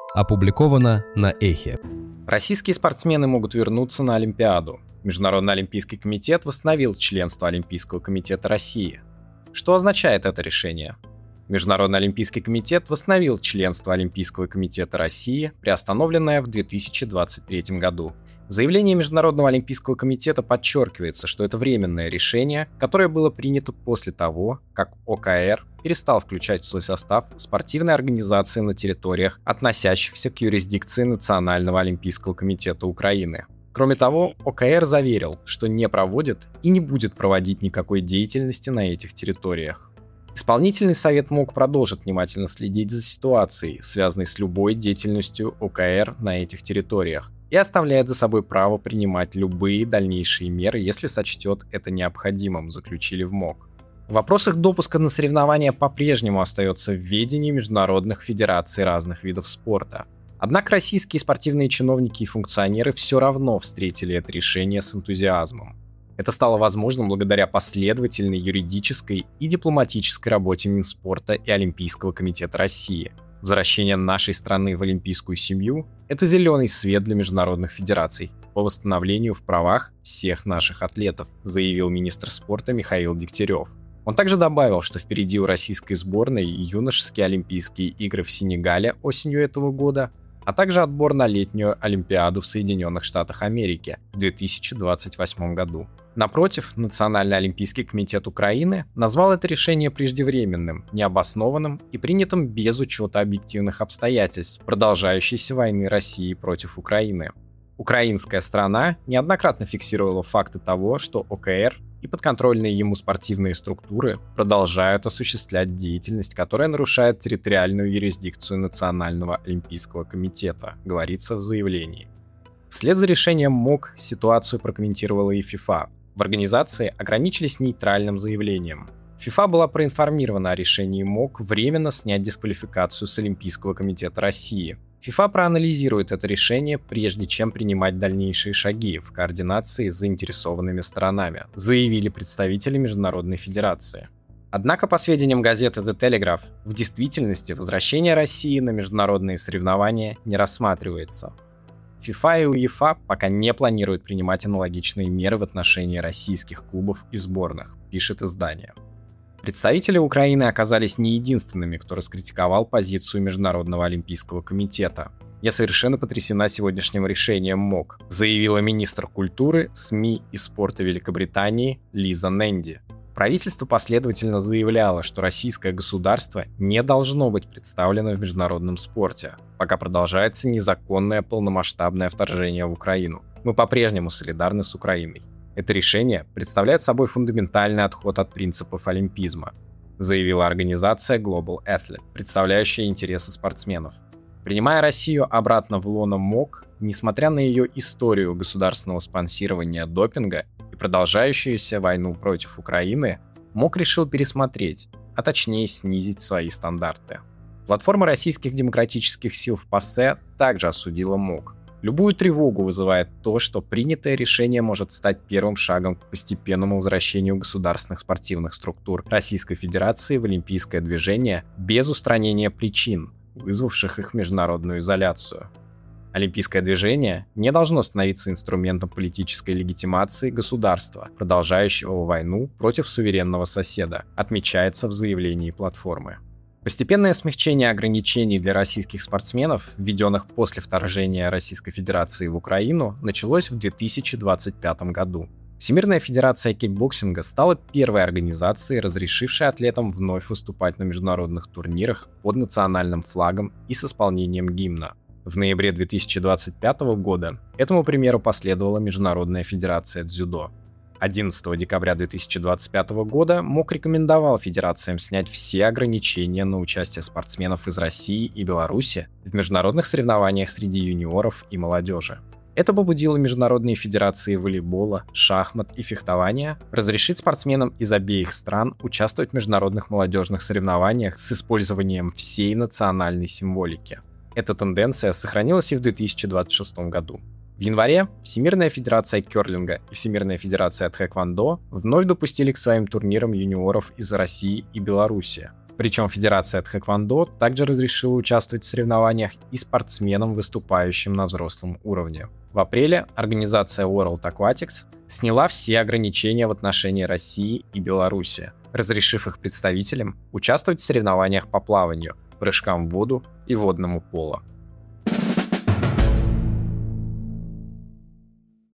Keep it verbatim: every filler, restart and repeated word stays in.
Опубликовано на Эхе. Российские спортсмены могут вернуться на Олимпиаду. Международный олимпийский комитет восстановил членство Олимпийского комитета России. Что означает это решение? Международный олимпийский комитет восстановил членство Олимпийского комитета России, приостановленное в две тысячи двадцать третьем году. В заявлении Международного олимпийского комитета подчеркивается, что это временное решение, которое было принято после того, как О К Р перестал включать в свой состав спортивные организации на территориях, относящихся к юрисдикции Национального олимпийского комитета Украины. Кроме того, О К Р заверил, что не проводит и не будет проводить никакой деятельности на этих территориях. Исполнительный совет МОК продолжит внимательно следить за ситуацией, связанной с любой деятельностью О К Р на этих территориях, и оставляет за собой право принимать любые дальнейшие меры, если сочтет это необходимым, заключили в МОК. Вопрос их допуска на соревнования по-прежнему остается в ведении международных федераций разных видов спорта. Однако российские спортивные чиновники и функционеры все равно встретили это решение с энтузиазмом. Это стало возможным благодаря последовательной юридической и дипломатической работе Минспорта и Олимпийского комитета России. Возвращение нашей страны в олимпийскую семью – это зеленый свет для международных федераций по восстановлению в правах всех наших атлетов, заявил министр спорта Михаил Дегтярев. Он также добавил, что впереди у российской сборной юношеские Олимпийские игры в Сенегале осенью этого года, а также отбор на летнюю Олимпиаду в Соединенных Штатах Америки в две тысячи двадцать восьмом году. Напротив, Национальный олимпийский комитет Украины назвал это решение преждевременным, необоснованным и принятым без учета объективных обстоятельств продолжающейся войны России против Украины. Украинская сторона неоднократно фиксировала факты того, что О К Р и подконтрольные ему спортивные структуры продолжают осуществлять деятельность, которая нарушает территориальную юрисдикцию Национального олимпийского комитета, говорится в заявлении. Вслед за решением МОК ситуацию прокомментировала и ФИФА. В организации ограничились нейтральным заявлением. ФИФА была проинформирована о решении МОК временно снять дисквалификацию с Олимпийского комитета России. ФИФА проанализирует это решение, прежде чем принимать дальнейшие шаги в координации с заинтересованными сторонами, заявили представители Международной Федерации. Однако, по сведениям газеты The Telegraph, в действительности возвращение России на международные соревнования не рассматривается. ФИФА и УЕФА пока не планируют принимать аналогичные меры в отношении российских клубов и сборных, пишет издание. Представители Украины оказались не единственными, кто раскритиковал позицию Международного олимпийского комитета. «Я совершенно потрясена сегодняшним решением МОК», заявила министр культуры, СМИ и спорта Великобритании Лиза Нэнди. Правительство последовательно заявляло, что российское государство не должно быть представлено в международном спорте, пока продолжается незаконное полномасштабное вторжение в Украину. Мы по-прежнему солидарны с Украиной. Это решение представляет собой фундаментальный отход от принципов олимпизма, заявила организация Global Athlete, представляющая интересы спортсменов. Принимая Россию обратно в лоно МОК, несмотря на ее историю государственного спонсирования допинга и продолжающуюся войну против Украины, МОК решил пересмотреть, а точнее снизить свои стандарты. Платформа российских демократических сил в ПАСЕ также осудила МОК. Любую тревогу вызывает то, что принятое решение может стать первым шагом к постепенному возвращению государственных спортивных структур Российской Федерации в олимпийское движение без устранения причин, вызвавших их международную изоляцию. Олимпийское движение не должно становиться инструментом политической легитимации государства, продолжающего войну против суверенного соседа, отмечается в заявлении платформы. Постепенное смягчение ограничений для российских спортсменов, введенных после вторжения Российской Федерации в Украину, началось в две тысячи двадцать пятом году. Всемирная федерация кикбоксинга стала первой организацией, разрешившей атлетам вновь выступать на международных турнирах под национальным флагом и с исполнением гимна. В ноябре две тысячи двадцать пятого года этому примеру последовала Международная федерация дзюдо. одиннадцатого декабря две тысячи двадцать пятого года МОК рекомендовал федерациям снять все ограничения на участие спортсменов из России и Беларуси в международных соревнованиях среди юниоров и молодежи. Это побудило международные федерации волейбола, шахмат и фехтования разрешить спортсменам из обеих стран участвовать в международных молодежных соревнованиях с использованием всей национальной символики. Эта тенденция сохранилась и в две тысячи двадцать шестом году. В январе Всемирная федерация керлинга и Всемирная федерация тхэквондо вновь допустили к своим турнирам юниоров из России и Беларуси. Причем Федерация тхэквондо также разрешила участвовать в соревнованиях и спортсменам, выступающим на взрослом уровне. В апреле организация World Aquatics сняла все ограничения в отношении России и Беларуси, разрешив их представителям участвовать в соревнованиях по плаванию, прыжкам в воду и водному поло.